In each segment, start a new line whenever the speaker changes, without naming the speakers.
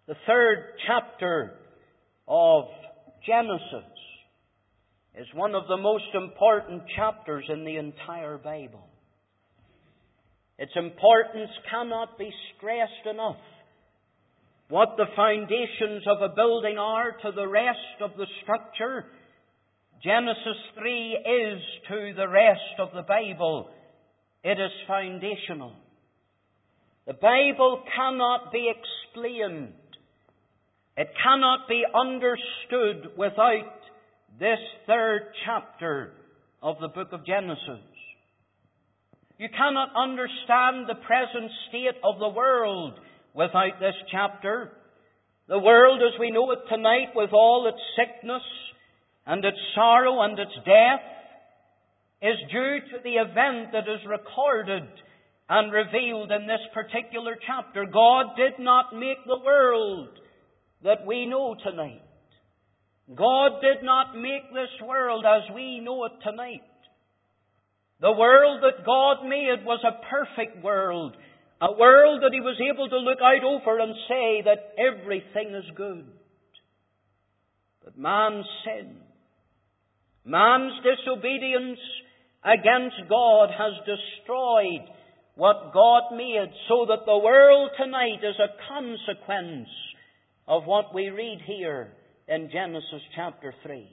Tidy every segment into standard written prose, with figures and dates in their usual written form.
The third chapter of Genesis is one of the most important chapters in the entire Bible. Its importance cannot be stressed enough. What the foundations of a building are to the rest of the structure, Genesis 3 is to the rest of the Bible. It is foundational. The Bible cannot be explained. It cannot be understood without this third chapter of the book of Genesis. You cannot understand the present state of the world without this chapter. The world as we know it tonight, with all its sickness and its sorrow and its death, is due to the event that is recorded and revealed in this particular chapter. God did not make the world that we know tonight. God did not make this world as we know it tonight. The world that God made was a perfect world, a world that He was able to look out over and say that everything is good. But man's sin, man's disobedience against God has destroyed what God made, so that the world tonight is a consequence of what we read here in Genesis chapter 3.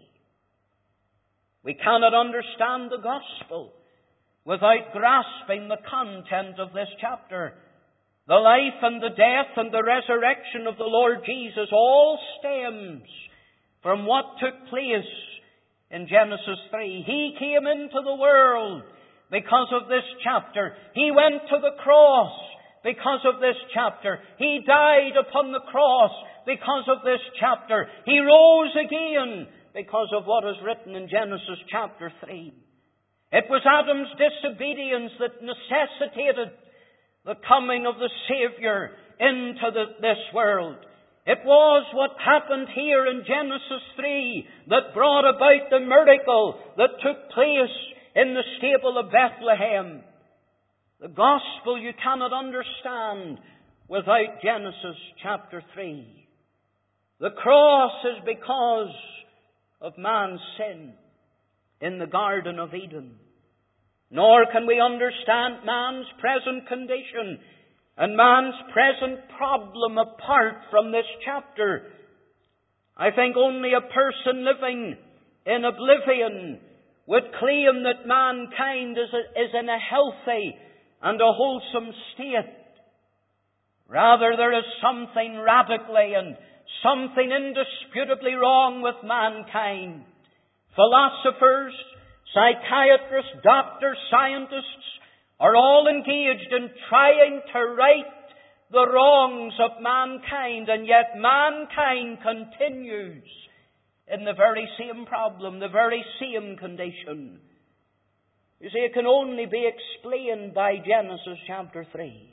We cannot understand the gospel without grasping the content of this chapter. The life and the death and the resurrection of the Lord Jesus all stems from what took place in Genesis 3. He came into the world because of this chapter. He went to the cross because of this chapter. He died upon the cross because of this chapter. He rose again because of what is written in Genesis chapter 3. It was Adam's disobedience that necessitated the coming of the Savior into this world. It was what happened here in Genesis 3 that brought about the miracle that took place in the stable of Bethlehem. The gospel you cannot understand without Genesis chapter 3. The cross is because of man's sin in the Garden of Eden. Nor can we understand man's present condition and man's present problem apart from this chapter. I think only a person living in oblivion would claim that mankind is in a healthy and a wholesome state. Rather, there is something radically and something indisputably wrong with mankind. Philosophers, psychiatrists, doctors, scientists are all engaged in trying to right the wrongs of mankind, and yet mankind continues in the very same problem, the very same condition. You see, it can only be explained by Genesis chapter 3.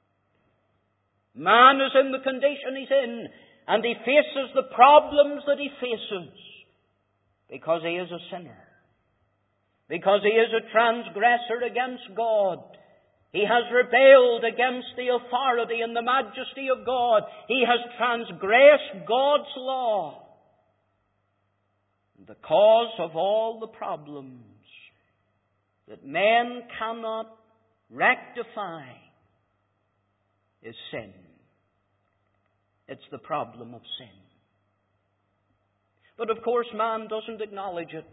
Man is in the condition he's in, and he faces the problems that he faces because he is a sinner. Because he is a transgressor against God. He has rebelled against the authority and the majesty of God. He has transgressed God's law. The cause of all the problems that man cannot rectify is sin. It's the problem of sin. But of course man doesn't acknowledge it.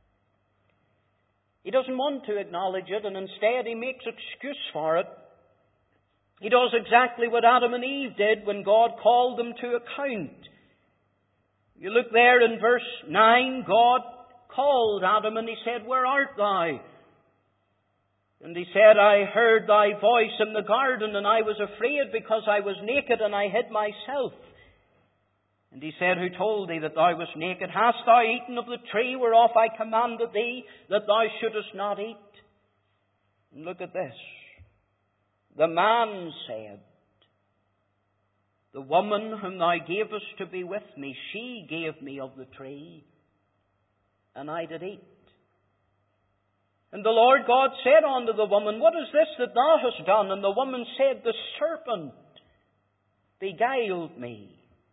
He doesn't want to acknowledge it, and instead he makes excuse for it. He does exactly what Adam and Eve did when God called them to account. You look there in verse 9, God called Adam and He said, "Where art thou?" And he said, "I heard thy voice in the garden, and I was afraid because I was naked and I hid myself." And he said, "Who told thee that thou wast naked? Hast thou eaten of the tree whereof I commanded thee that thou shouldest not eat?" And look at this. The man said, "The woman whom thou gavest to be with me, she gave me of the tree, and I did eat." And the Lord God said unto the woman, "What is this that thou hast done?" And the woman said, "The serpent beguiled me,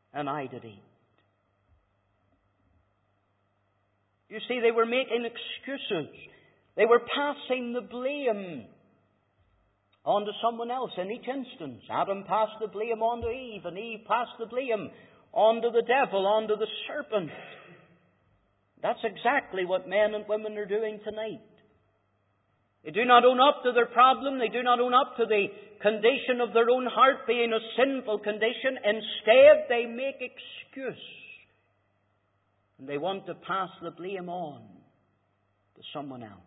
and I did eat. You see, they were making excuses. They were passing the blame on to someone else in each instance. Adam passed the blame on to Eve, and Eve passed the blame on to the devil, on to the serpent. That's exactly what men and women are doing tonight. They do not own up to their problem. They do not own up to the condition of their own heart being a sinful condition. Instead, they make excuse. And they want to pass the blame on to someone else.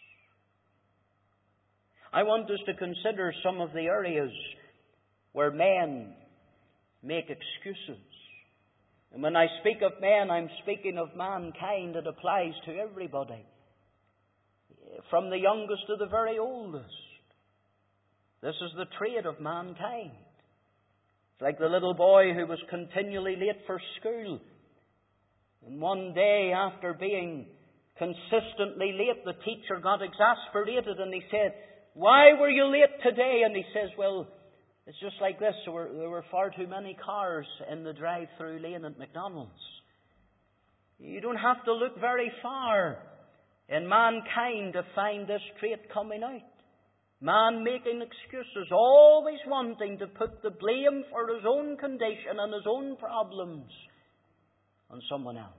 I want us to consider some of the areas where men make excuses. And when I speak of men, I'm speaking of mankind. It applies to everybody, from the youngest to the very oldest. This is the trait of mankind. It's like the little boy who was continually late for school. And one day, after being consistently late, the teacher got exasperated and he said, "Why were you late today?" And he says, "Well, it's just like this. There were far too many cars in the drive-through lane at McDonald's." You don't have to look very far in mankind to find this trait coming out. Man making excuses, always wanting to put the blame for his own condition and his own problems on someone else.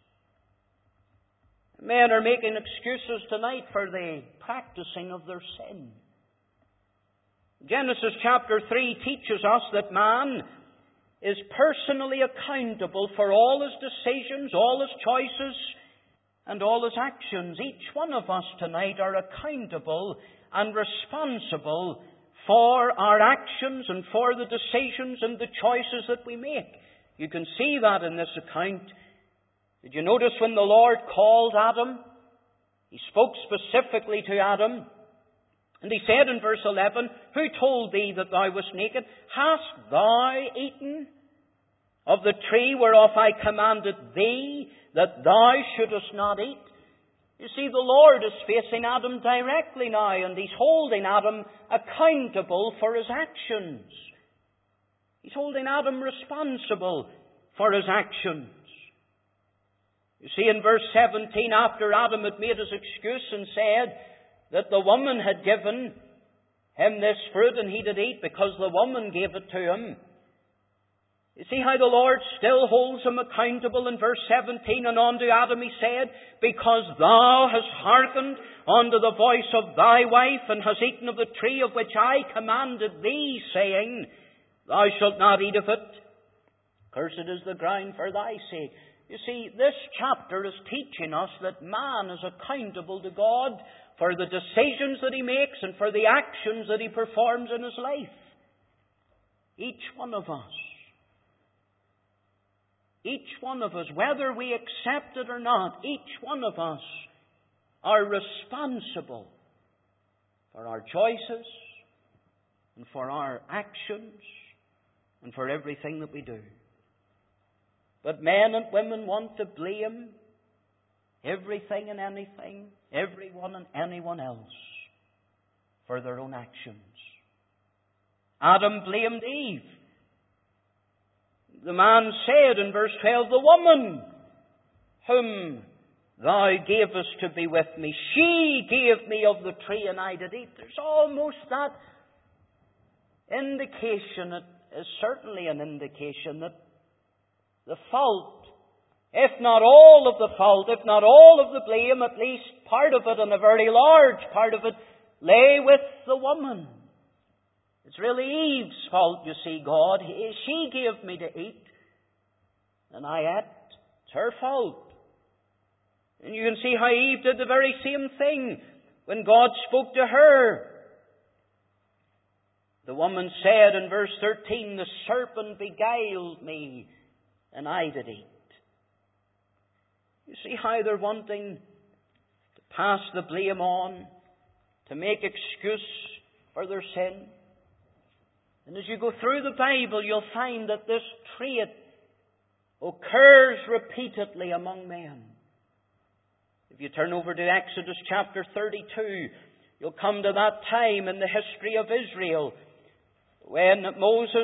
Men are making excuses tonight for the practicing of their sin. Genesis chapter 3 teaches us that man is personally accountable for all his decisions, all his choices, and all his actions. Each one of us tonight are accountable and responsible for our actions and for the decisions and the choices that we make. You can see that in this account. Did you notice when the Lord called Adam? He spoke specifically to Adam. And he said in verse 11, "Who told thee that thou wast naked? Hast thou eaten of the tree whereof I commanded thee that thou shouldest not eat?" You see, the Lord is facing Adam directly now, and He's holding Adam accountable for his actions. He's holding Adam responsible for his actions. You see, in verse 17, after Adam had made his excuse and said that the woman had given him this fruit and he did eat because the woman gave it to him. You see how the Lord still holds him accountable in verse 17, and unto Adam he said, "Because thou hast hearkened unto the voice of thy wife, and hast eaten of the tree of which I commanded thee, saying, Thou shalt not eat of it. Cursed is the ground for thy sake." You see, this chapter is teaching us that man is accountable to God for the decisions that he makes and for the actions that he performs in his life. Each one of us. Each one of us, whether we accept it or not, each one of us are responsible for our choices and for our actions and for everything that we do. But men and women want to blame everything and anything, everyone and anyone else for their own actions. Adam blamed Eve. The man said in verse 12, "The woman whom thou gavest to be with me, she gave me of the tree and I did eat." There's almost that indication, it is certainly an indication that the fault, if not all of the fault, if not all of the blame, at least part of it, and a very large part of it, lay with the woman. It's really Eve's fault, you see, God. She gave me to eat, and I ate. It's her fault. And you can see how Eve did the very same thing when God spoke to her. The woman said in verse 13, "The serpent beguiled me, and I did eat." You see how they're wanting to pass the blame on, to make excuse for their sin. And as you go through the Bible, you'll find that this trait occurs repeatedly among men. If you turn over to Exodus chapter 32, you'll come to that time in the history of Israel when Moses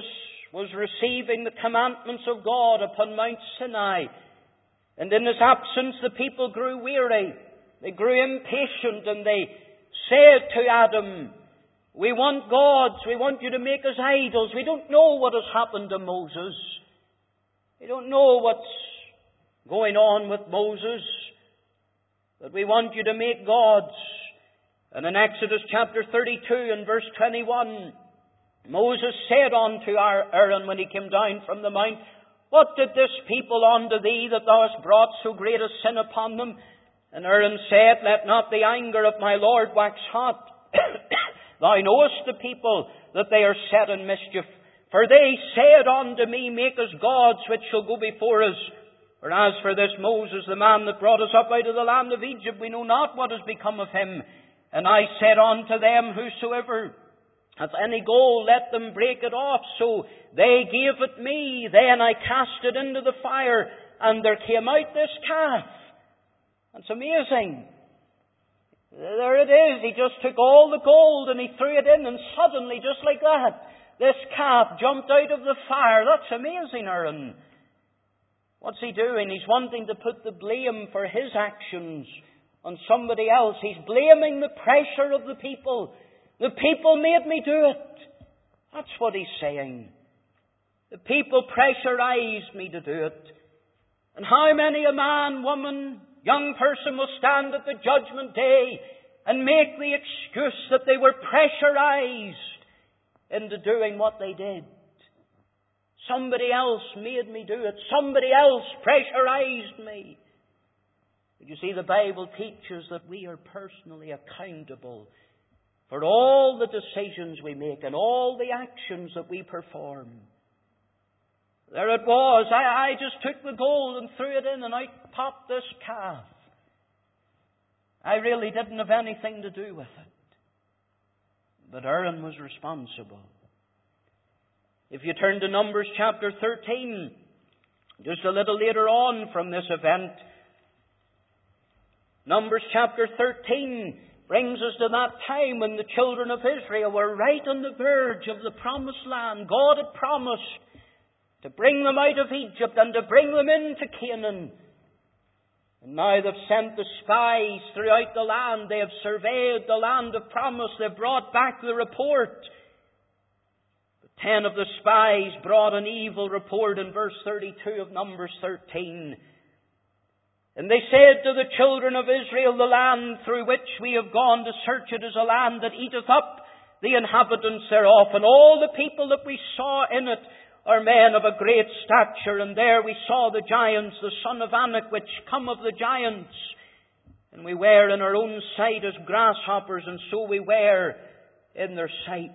was receiving the commandments of God upon Mount Sinai. And in his absence the people grew weary. They grew impatient, and they said to Adam, "We want gods. We want you to make us idols. We don't know what has happened to Moses. We don't know what's going on with Moses. But we want you to make gods." And in Exodus chapter 32 and verse 21, Moses said unto Aaron when he came down from the mount, "What did this people unto thee, that thou hast brought so great a sin upon them?" And Aaron said, "Let not the anger of my Lord wax hot. Thou knowest the people, that they are set in mischief. For they said unto me, Make us gods which shall go before us. For as for this Moses, the man that brought us up out of the land of Egypt, we know not what has become of him. And I said unto them, Whosoever hath any gold, let them break it off. So they gave it me. Then I cast it into the fire, and there came out this calf." That's amazing. There it is. He just took all the gold and he threw it in, and suddenly, just like that, this calf jumped out of the fire. That's amazing, Aaron. What's he doing? He's wanting to put the blame for his actions on somebody else. He's blaming the pressure of the people. The people made me do it. That's what he's saying. The people pressurized me to do it. And how many a man, woman, young person will stand at the judgment day and make the excuse that they were pressurized into doing what they did. Somebody else made me do it. Somebody else pressurized me. But you see, the Bible teaches that we are personally accountable for all the decisions we make and all the actions that we perform. There it was. I just took the gold and threw it in, and out popped this calf. I really didn't have anything to do with it. But Aaron was responsible. If you turn to Numbers chapter 13, just a little later on from this event, Numbers chapter 13 brings us to that time when the children of Israel were right on the verge of the promised land. God had promised to bring them out of Egypt and to bring them into Canaan. And now they've sent the spies throughout the land. They have surveyed the land of promise. They've brought back the report. But 10 of the spies brought an evil report in verse 32 of Numbers 13. And they said to the children of Israel, "The land through which we have gone to search it is a land that eateth up the inhabitants thereof. And all the people that we saw in it are men of a great stature. And there we saw the giants, the son of Anak, which come of the giants. And we were in our own sight as grasshoppers, and so we were in their sight."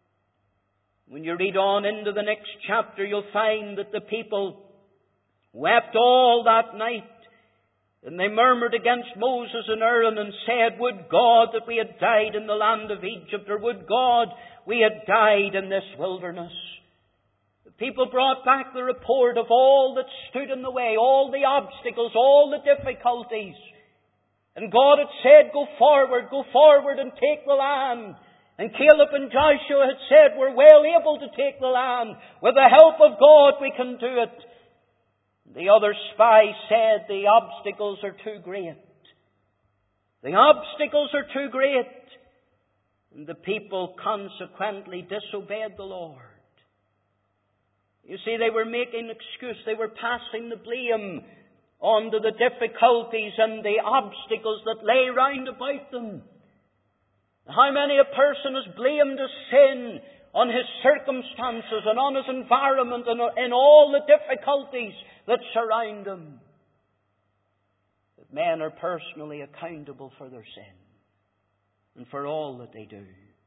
When you read on into the next chapter, you'll find that the people wept all that night. And they murmured against Moses and Aaron and said, "Would God that we had died in the land of Egypt, or would God we had died in this wilderness." The people brought back the report of all that stood in the way, all the obstacles, all the difficulties. And God had said, go forward and take the land. And Caleb and Joshua had said, "We're well able to take the land. With the help of God we can do it." The other spies said, "The obstacles are too great. The obstacles are too great." And the people consequently disobeyed the Lord. You see, they were making excuse. They were passing the blame on to the difficulties and the obstacles that lay round about them. How many a person has blamed his sin on his circumstances and on his environment and in all the difficulties that surround him. But men are personally accountable for their sin and for all that they do.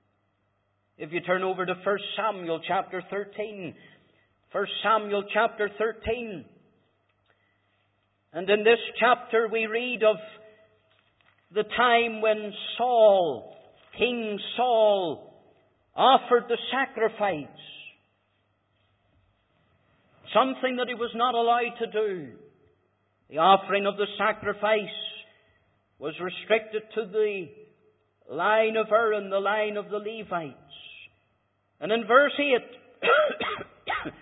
If you turn over to 1 Samuel chapter 13, 1 Samuel chapter 13, and in this chapter we read of the time when Saul, King Saul, offered the sacrifice. Something that he was not allowed to do. The offering of the sacrifice was restricted to the line of Aaron, the line of the Levites. And in verse 8,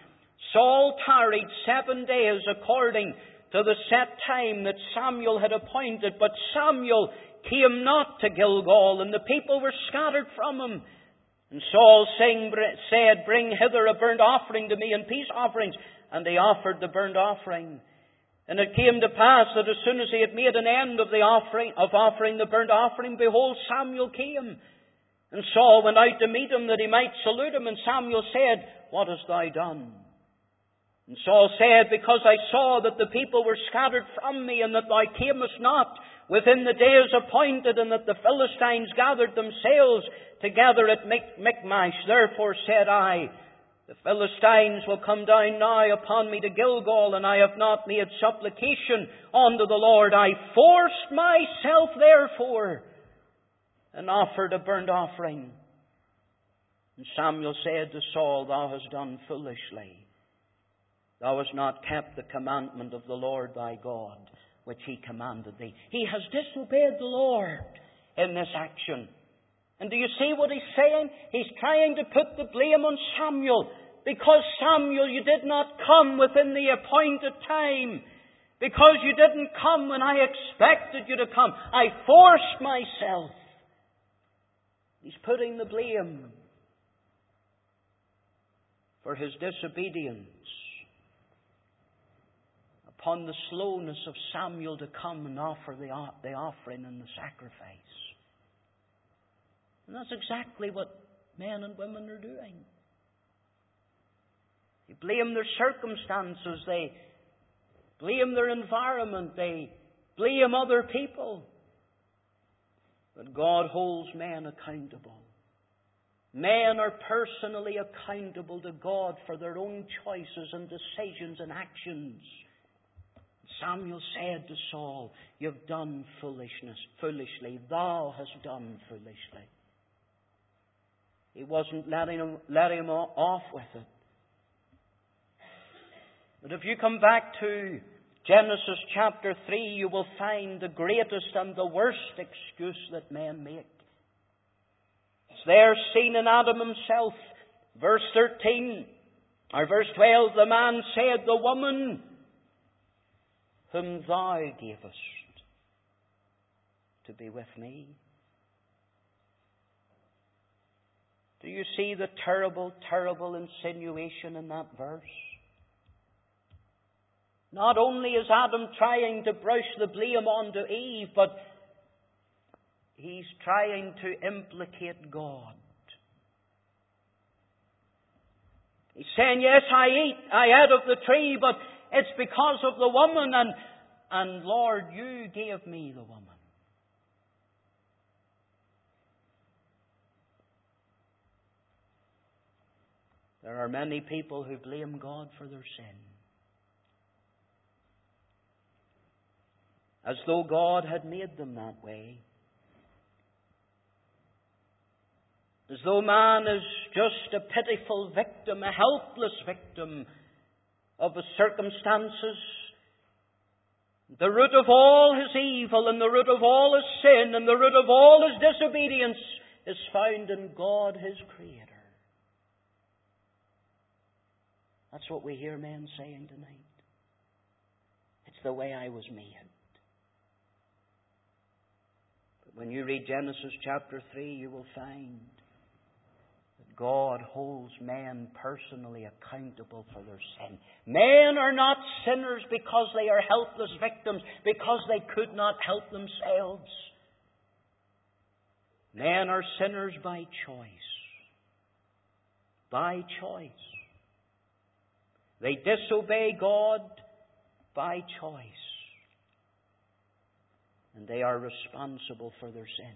Saul tarried 7 days according to the set time that Samuel had appointed, but Samuel came not to Gilgal, and the people were scattered from him. And Saul said, Bring hither a burnt offering to me and peace offerings. And they offered the burnt offering. And it came to pass that as soon as he had made an end of offering the burnt offering, behold, Samuel came. And Saul went out to meet him that he might salute him. And Samuel said, What hast thou done? And Saul said, Because I saw that the people were scattered from me, and that thou camest not within the days appointed, and that the Philistines gathered themselves together at Michmash. Therefore said I, The Philistines will come down now upon me to Gilgal, and I have not made supplication unto the Lord. I forced myself therefore, and offered a burnt offering. And Samuel said to Saul, Thou hast done foolishly. Thou hast not kept the commandment of the Lord thy God, which he commanded thee. He has disobeyed the Lord in this action. And do you see what he's saying? He's trying to put the blame on Samuel. Because Samuel, you did not come within the appointed time. Because you didn't come when I expected you to come. I forced myself. He's putting the blame for his disobedience upon the slowness of Samuel to come and offer the offering and the sacrifice. And that's exactly what men and women are doing. They blame their circumstances, they blame their environment, they blame other people. But God holds men accountable. Men are personally accountable to God for their own choices and decisions and actions. Samuel said to Saul, You've done foolishly. Thou hast done foolishly. He wasn't letting him off with it. But if you come back to Genesis chapter 3, you will find the greatest and the worst excuse that men make. It's there seen in Adam himself. Verse 13, or verse 12, the man said, The woman whom thou gavest to be with me. Do you see the terrible, terrible insinuation in that verse? Not only is Adam trying to brush the blame onto Eve, but he's trying to implicate God. He's saying, Yes, I ate of the tree, but it's because of the woman, and Lord, you gave me the woman. There are many people who blame God for their sin, as though God had made them that way. As though man is just a pitiful victim, a helpless victim of his circumstances. The root of all his evil and the root of all his sin and the root of all his disobedience is found in God, his Creator. That's what we hear men saying tonight. It's the way I was made. But when you read Genesis chapter 3, you will find that God holds men personally accountable for their sin. Men are not sinners because they are helpless victims, because they could not help themselves. Men are sinners by choice. By choice. They disobey God by choice. And they are responsible for their sin.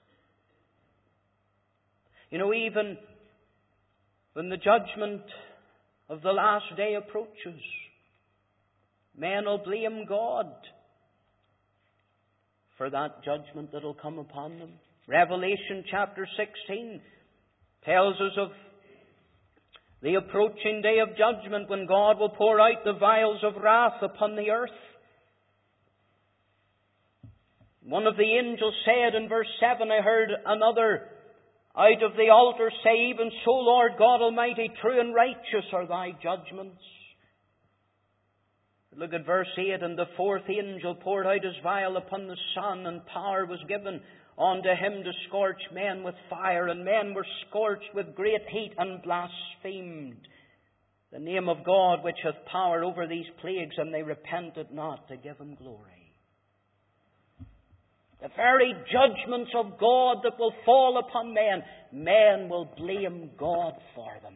You know, even when the judgment of the last day approaches, men will blame God for that judgment that will come upon them. Revelation chapter 16 tells us of the approaching day of judgment when God will pour out the vials of wrath upon the earth. One of the angels said in verse 7, I heard another out of the altar say, Even so, Lord God Almighty, true and righteous are thy judgments. Look at verse 8. And the fourth angel poured out his vial upon the sun, and power was given unto him to scorch men with fire. And men were scorched with great heat, and blasphemed the name of God, which hath power over these plagues, and they repented not to give him glory. The very judgments of God that will fall upon men, men will blame God for them.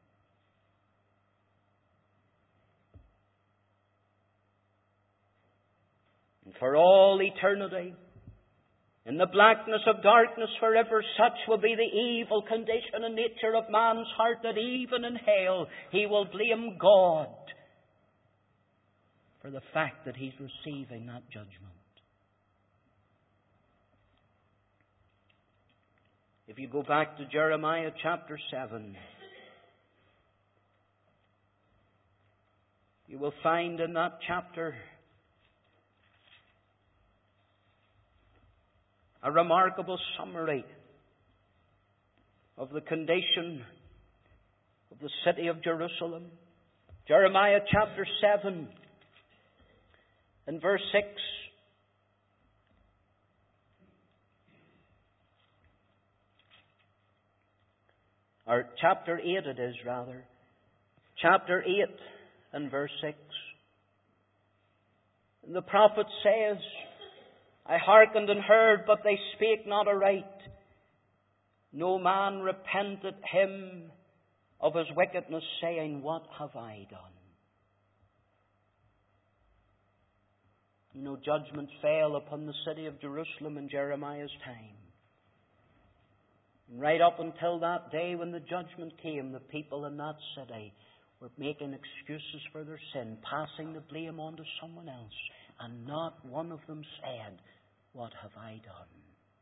And for all eternity, in the blackness of darkness forever, such will be the evil condition and nature of man's heart that even in hell he will blame God for the fact that he's receiving that judgment. If you go back to Jeremiah chapter 7, you will find in that chapter a remarkable summary of the condition of the city of Jerusalem. Jeremiah chapter 7 and verse 6. Or chapter 8 it is, rather. Chapter 8 and verse 6. And the prophet says, I hearkened and heard, but they spake not aright. No man repented him of his wickedness, saying, what have I done? You know, judgment fell upon the city of Jerusalem in Jeremiah's time. And right up until that day when the judgment came, the people in that city were making excuses for their sin, passing the blame on to someone else, and not one of them said, what have I done?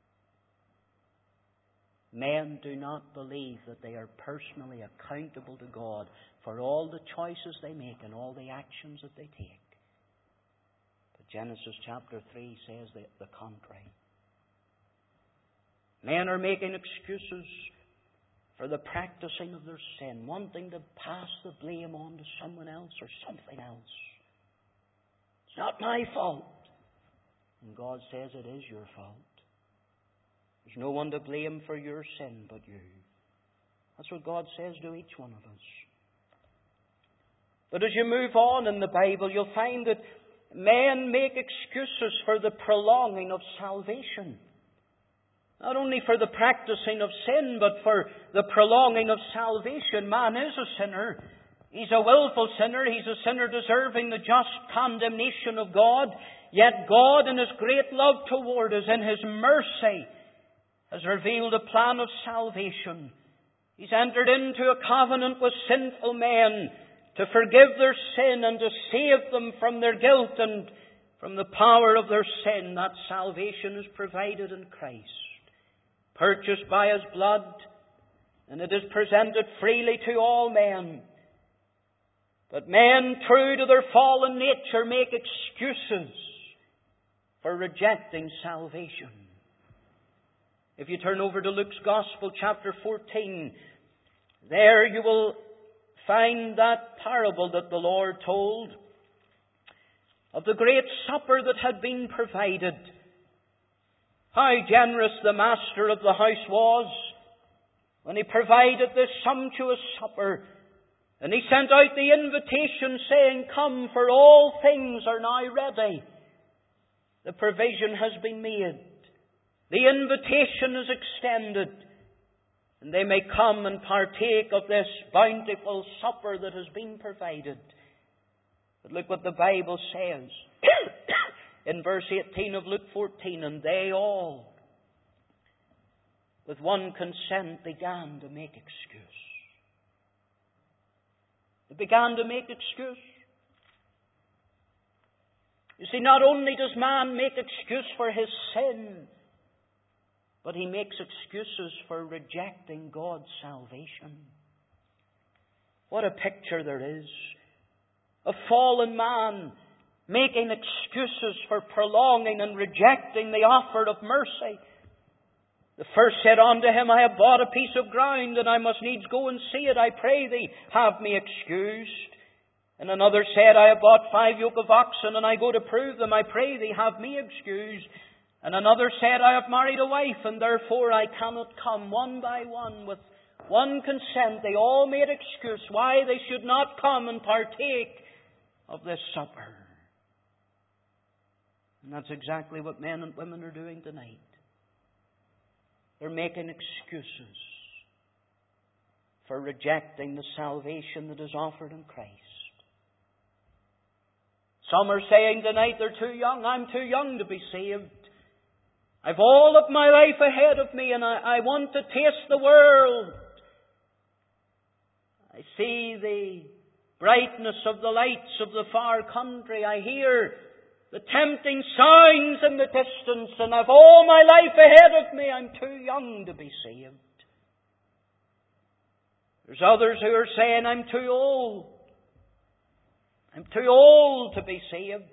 Men do not believe that they are personally accountable to God for all the choices they make and all the actions that they take. But Genesis chapter 3 says the contrary. Men are making excuses for the practicing of their sin, wanting to pass the blame on to someone else or something else. It's not my fault. And God says it is your fault. There's no one to blame for your sin but you. That's what God says to each one of us. But as you move on in the Bible, you'll find that men make excuses for the prolonging of salvation. Not only for the practicing of sin, but for the prolonging of salvation. Man is a sinner. He's a willful sinner. He's a sinner deserving the just condemnation of God. Yet God, in His great love toward us, in His mercy, has revealed a plan of salvation. He's entered into a covenant with sinful men to forgive their sin and to save them from their guilt and from the power of their sin. That salvation is provided in Christ, purchased by His blood, and it is presented freely to all men. But men, true to their fallen nature, make excuses for rejecting salvation. If you turn over to Luke's Gospel, chapter 14, there you will find that parable that the Lord told of the great supper that had been provided. How generous the master of the house was when he provided this sumptuous supper. And he sent out the invitation saying, come, for all things are now ready. The provision has been made. The invitation is extended. And they may come and partake of this bountiful supper that has been provided. But look what the Bible says in verse 18 of Luke 14. And they all, with one consent, began to make excuse. They began to make excuse. You see, not only does man make excuse for his sin, but he makes excuses for rejecting God's salvation. What a picture there is. A fallen man making excuses for prolonging and rejecting the offer of mercy. The first said unto him, I have bought a piece of ground, and I must needs go and see it. I pray thee, have me excused. And another said, I have bought 5 yoke of oxen, and I go to prove them. I pray thee, have me excused. And another said, I have married a wife, and therefore I cannot come. One by one, with one consent, they all made excuse why they should not come and partake of this supper. And that's exactly what men and women are doing tonight. They're making excuses for rejecting the salvation that is offered in Christ. Some are saying tonight they're too young. I'm too young to be saved. I've all of my life ahead of me, and I want to taste the world. I see the brightness of the lights of the far country. I hear the tempting sounds in the distance, and I've all my life ahead of me. I'm too young to be saved. There's others who are saying, I'm too old. I'm too old to be saved.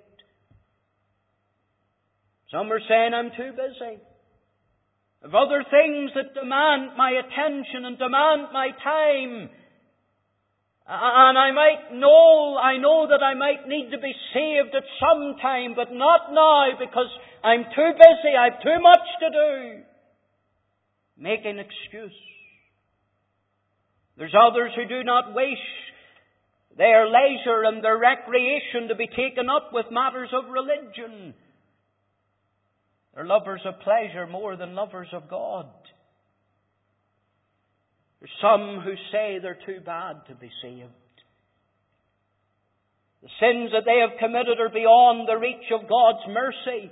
Some are saying, I'm too busy. I've other things that demand my attention and demand my time. And I know that I might need to be saved at some time, but not now because I'm too busy, I've too much to do. Making excuse. There's others who do not wish their leisure and their recreation to be taken up with matters of religion. They're lovers of pleasure more than lovers of God. There's some who say they're too bad to be saved. The sins that they have committed are beyond the reach of God's mercy.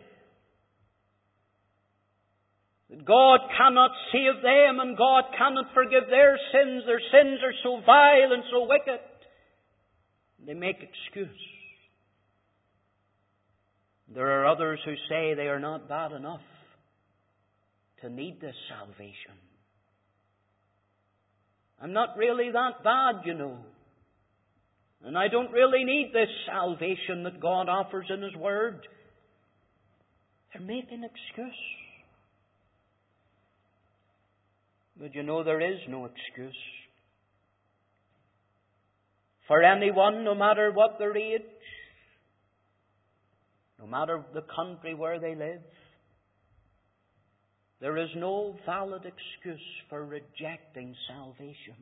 God cannot save them, and God cannot forgive their sins. Their sins are so vile and so wicked. They make excuse. There are others who say they are not bad enough to need this salvation. I'm not really that bad, you know. And I don't really need this salvation that God offers in His Word. They're making excuse. But you know, there is no excuse for anyone, no matter what their age, no matter the country where they live. There is no valid excuse for rejecting salvation.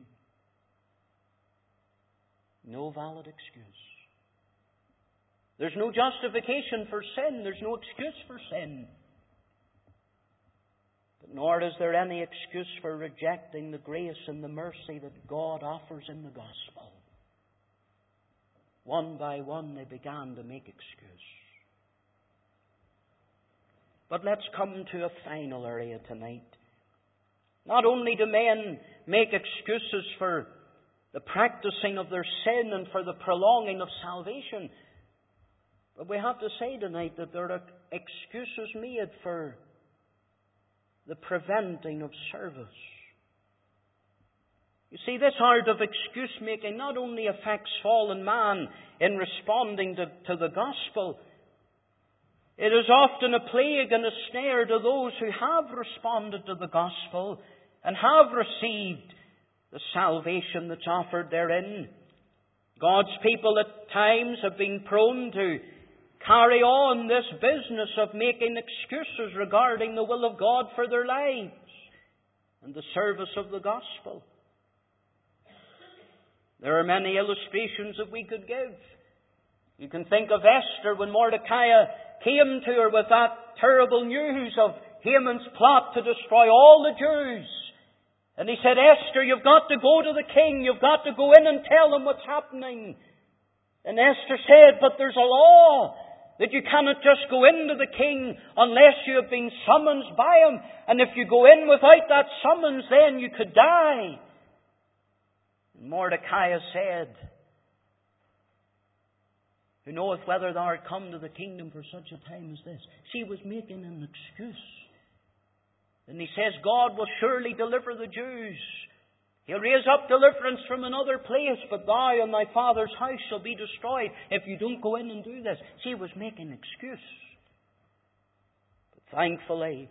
No valid excuse. There's no justification for sin. There's no excuse for sin. But nor is there any excuse for rejecting the grace and the mercy that God offers in the gospel. One by one they began to make excuse. But let's come to a final area tonight. Not only do men make excuses for the practicing of their sin and for the prolonging of salvation, but we have to say tonight that there are excuses made for the preventing of service. You see, this art of excuse-making not only affects fallen man in responding to the gospel, it is often a plague and a snare to those who have responded to the gospel and have received the salvation that's offered therein. God's people at times have been prone to carry on this business of making excuses regarding the will of God for their lives and the service of the gospel. There are many illustrations that we could give. You can think of Esther when Mordecai came to her with that terrible news of Haman's plot to destroy all the Jews. And he said, Esther, you've got to go to the king. You've got to go in and tell him what's happening. And Esther said, but there's a law that you cannot just go into the king unless you have been summoned by him. And if you go in without that summons, then you could die. And Mordecai said, who knoweth whether thou art come to the kingdom for such a time as this? She was making an excuse. And he says, God will surely deliver the Jews. He'll raise up deliverance from another place, but thou and thy father's house shall be destroyed if you don't go in and do this. She was making an excuse. But thankfully,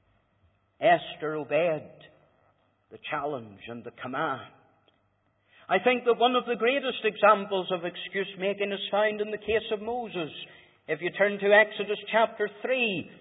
Esther obeyed the challenge and the command. I think that one of the greatest examples of excuse-making is found in the case of Moses. If you turn to Exodus chapter 3,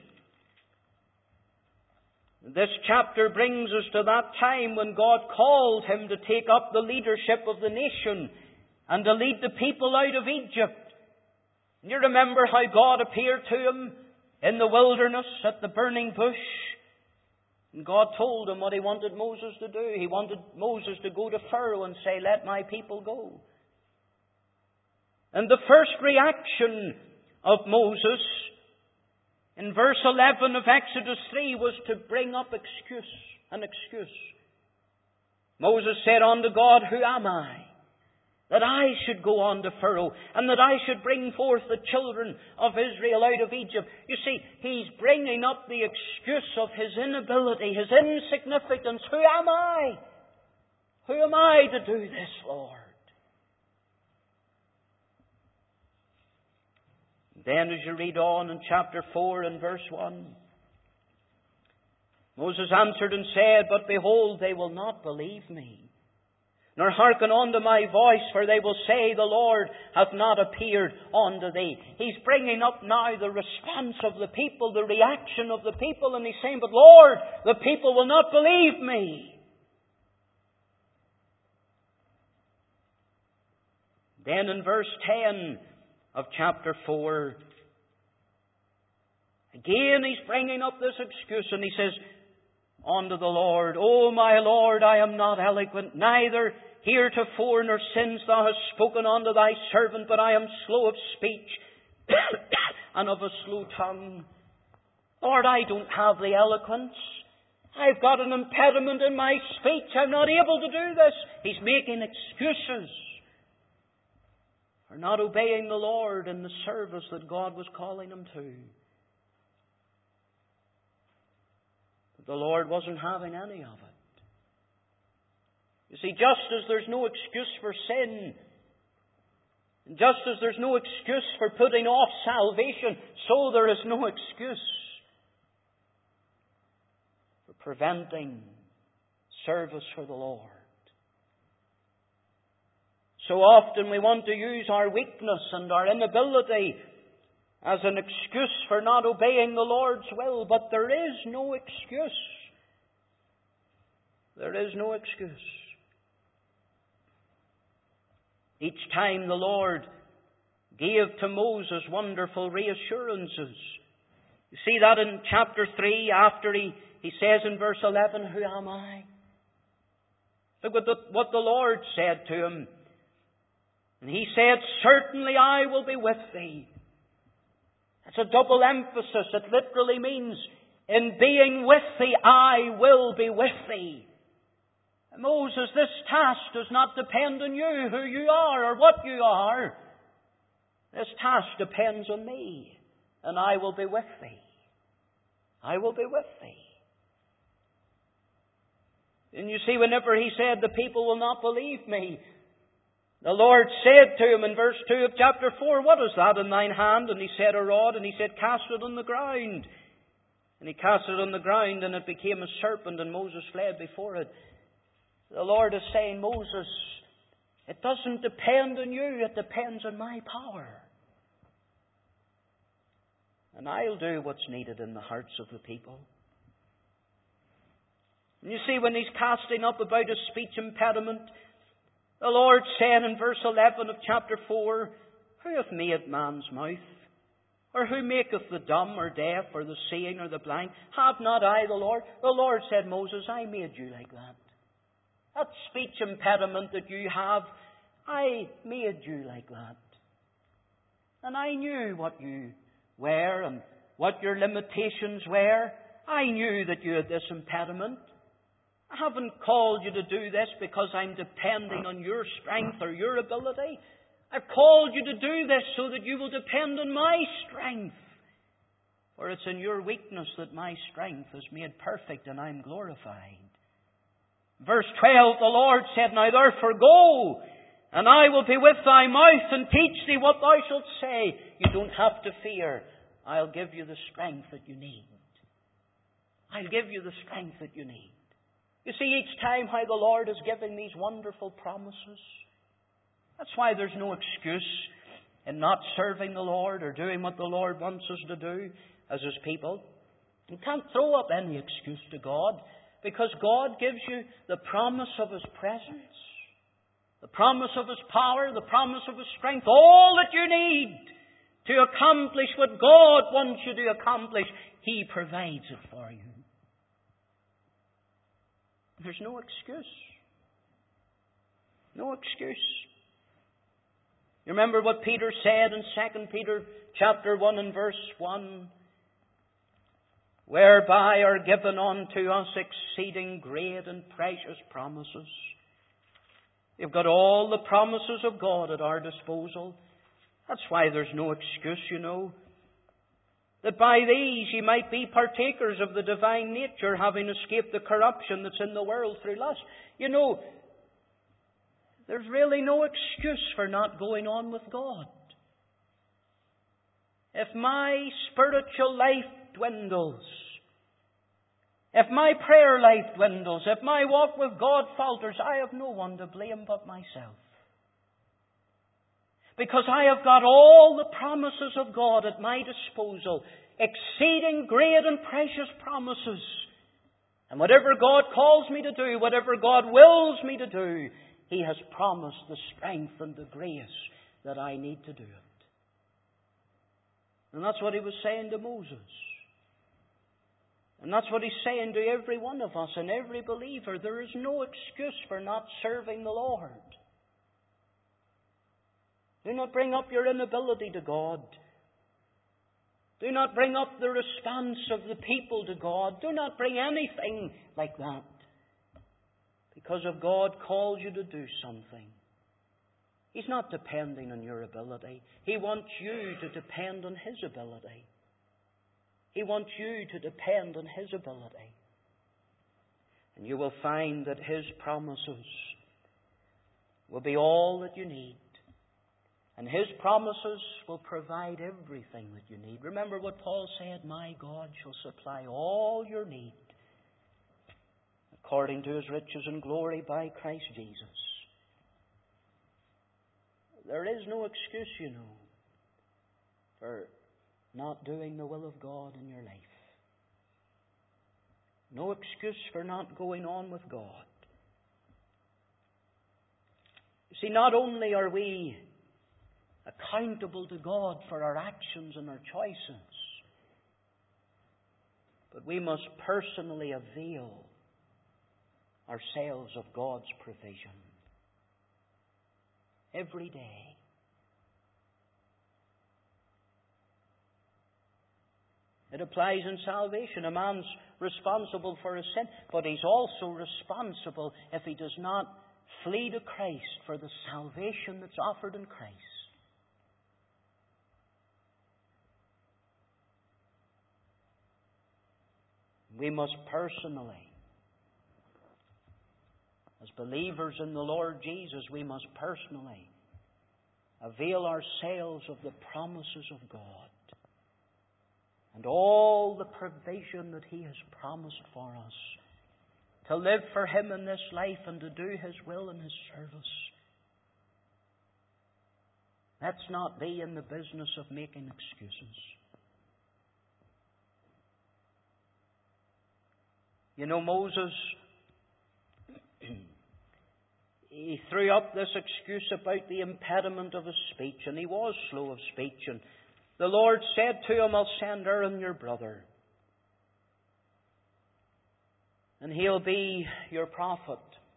this chapter brings us to that time when God called him to take up the leadership of the nation and to lead the people out of Egypt. You remember how God appeared to him in the wilderness at the burning bush? And God told him what he wanted Moses to do. He wanted Moses to go to Pharaoh and say, "Let my people go." And the first reaction of Moses in verse 11 of Exodus 3 was to bring up an excuse. Moses said unto God, "Who am I, that I should go on to Pharaoh, and that I should bring forth the children of Israel out of Egypt?" You see, he's bringing up the excuse of his inability, his insignificance. Who am I? Who am I to do this, Lord? Then as you read on in chapter 4 and verse 1, Moses answered and said, "But behold, they will not believe me, nor hearken unto my voice, for they will say, The Lord hath not appeared unto thee." He's bringing up now the response of the people, the reaction of the people, and he's saying, "But Lord, the people will not believe me." Then in verse 10 of chapter 4, again he's bringing up this excuse, and he says unto the Lord, "O my Lord, I am not eloquent, neither heretofore nor since thou hast spoken unto thy servant, but I am slow of speech and of a slow tongue." Lord, I don't have the eloquence. I've got an impediment in my speech. I'm not able to do this. He's making excuses for not obeying the Lord in the service that God was calling him to. But the Lord wasn't having any of it. You see, just as there's no excuse for sin, and just as there's no excuse for putting off salvation, so there is no excuse for preventing service for the Lord. So often we want to use our weakness and our inability as an excuse for not obeying the Lord's will, but there is no excuse. There is no excuse. Each time the Lord gave to Moses wonderful reassurances. You see that in chapter 3, after he says in verse 11, "Who am I?" Look what the Lord said to him. And he said, "Certainly I will be with thee." It's a double emphasis. It literally means, in being with thee, I will be with thee. And Moses, this task does not depend on you, who you are or what you are. This task depends on me, and I will be with thee. I will be with thee. And you see, whenever he said, "The people will not believe me," the Lord said to him in verse 2 of chapter 4, "What is that in thine hand?" And he said, "A rod." And he said, "Cast it on the ground." And he cast it on the ground, and it became a serpent, and Moses fled before it. The Lord is saying, "Moses, it doesn't depend on you, it depends on my power. And I'll do what's needed in the hearts of the people." And you see, when he's casting up about a speech impediment, the Lord said in verse 11 of chapter 4, "Who hath made man's mouth? Or who maketh the dumb or deaf or the seeing or the blind? Have not I the Lord?" The Lord said, "Moses, I made you like that. That speech impediment that you have, I made you like that. And I knew what you were and what your limitations were. I knew that you had this impediment. I haven't called you to do this because I'm depending on your strength or your ability. I've called you to do this so that you will depend on my strength. For it's in your weakness that my strength is made perfect and I'm glorified." Verse 12, the Lord said, "Now therefore go, and I will be with thy mouth and teach thee what thou shalt say." You don't have to fear. I'll give you the strength that you need. I'll give you the strength that you need. You see each time how the Lord is giving these wonderful promises. That's why there's no excuse in not serving the Lord or doing what the Lord wants us to do as His people. You can't throw up any excuse to God, because God gives you the promise of His presence, the promise of His power, the promise of His strength, all that you need to accomplish what God wants you to accomplish. He provides it for you. There's no excuse. No excuse. You remember what Peter said in 2 Peter chapter 1 and verse 1? Whereby are given unto us exceeding great and precious promises. We've got all the promises of God at our disposal. That's why there's no excuse, you know. That by these ye might be partakers of the divine nature, having escaped the corruption that's in the world through lust. You know, there's really no excuse for not going on with God. If my spiritual life dwindles, if my prayer life dwindles, if my walk with God falters, I have no one to blame but myself. Because I have got all the promises of God at my disposal, exceeding great and precious promises. And whatever God calls me to do, whatever God wills me to do, He has promised the strength and the grace that I need to do it. And that's what He was saying to Moses. And that's what He's saying to every one of us and every believer. There is no excuse for not serving the Lord. Do not bring up your inability to God. Do not bring up the response of the people to God. Do not bring anything like that. Because if God calls you to do something, He's not depending on your ability. He wants you to depend on His ability. He wants you to depend on His ability. And you will find that His promises will be all that you need. And His promises will provide everything that you need. Remember what Paul said, my God shall supply all your need according to His riches and glory by Christ Jesus. There is no excuse, you know, for not doing the will of God in your life. No excuse for not going on with God. You see, not only are we accountable to God for our actions and our choices, but we must personally avail ourselves of God's provision every day. It applies in salvation. A man's responsible for his sin, but he's also responsible if he does not flee to Christ for the salvation that's offered in Christ. We must personally, as believers in the Lord Jesus, we must personally avail ourselves of the promises of God and all the provision that He has promised for us to live for Him in this life and to do His will in His service. Let's not be in the business of making excuses. You know, Moses, he threw up this excuse about the impediment of his speech, and he was slow of speech. And the Lord said to him, I'll send Aaron your brother, and he'll be your prophet.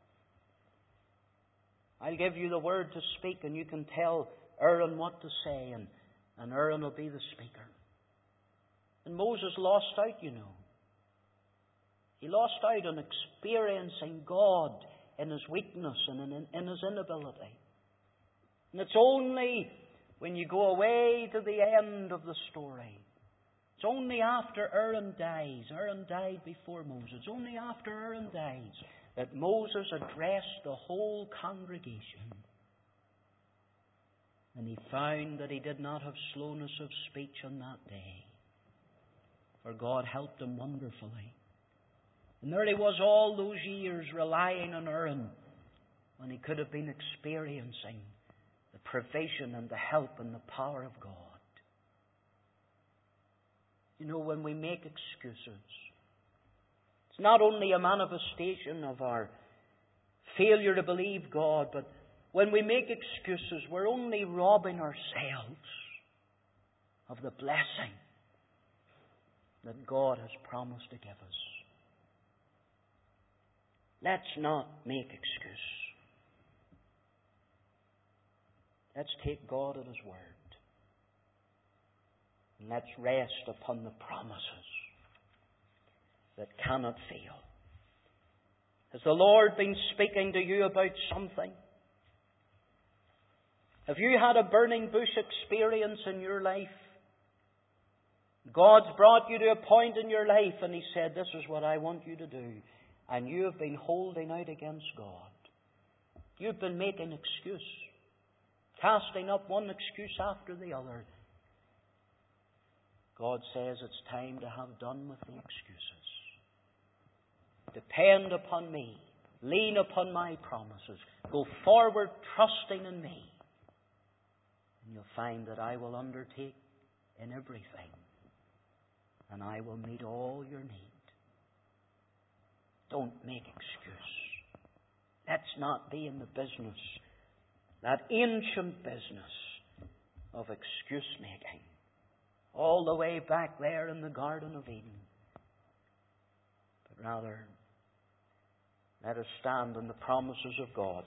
I'll give you the word to speak, and you can tell Aaron what to say, and Aaron will be the speaker. And Moses lost out, you know. He lost out on experiencing God in His weakness and in His inability. And it's only when you go away to the end of the story, it's only after Aaron dies. Aaron died before Moses. It's only after Aaron dies that Moses addressed the whole congregation. And he found that he did not have slowness of speech on that day, for God helped him wonderfully. And there he was all those years relying on Aaron when he could have been experiencing the provision and the help and the power of God. You know, when we make excuses, it's not only a manifestation of our failure to believe God, but when we make excuses, we're only robbing ourselves of the blessing that God has promised to give us. Let's not make excuse. Let's take God at His word. And let's rest upon the promises that cannot fail. Has the Lord been speaking to you about something? Have you had a burning bush experience in your life? God's brought you to a point in your life and He said, this is what I want you to do. And you have been holding out against God. You've been making excuse. Casting up one excuse after the other. God says it's time to have done with the excuses. Depend upon me. Lean upon my promises. Go forward trusting in me. And you'll find that I will undertake in everything. And I will meet all your need. Don't make excuse. Let's not be in the business, that ancient business of excuse making. All the way back there in the Garden of Eden. But rather, let us stand on the promises of God.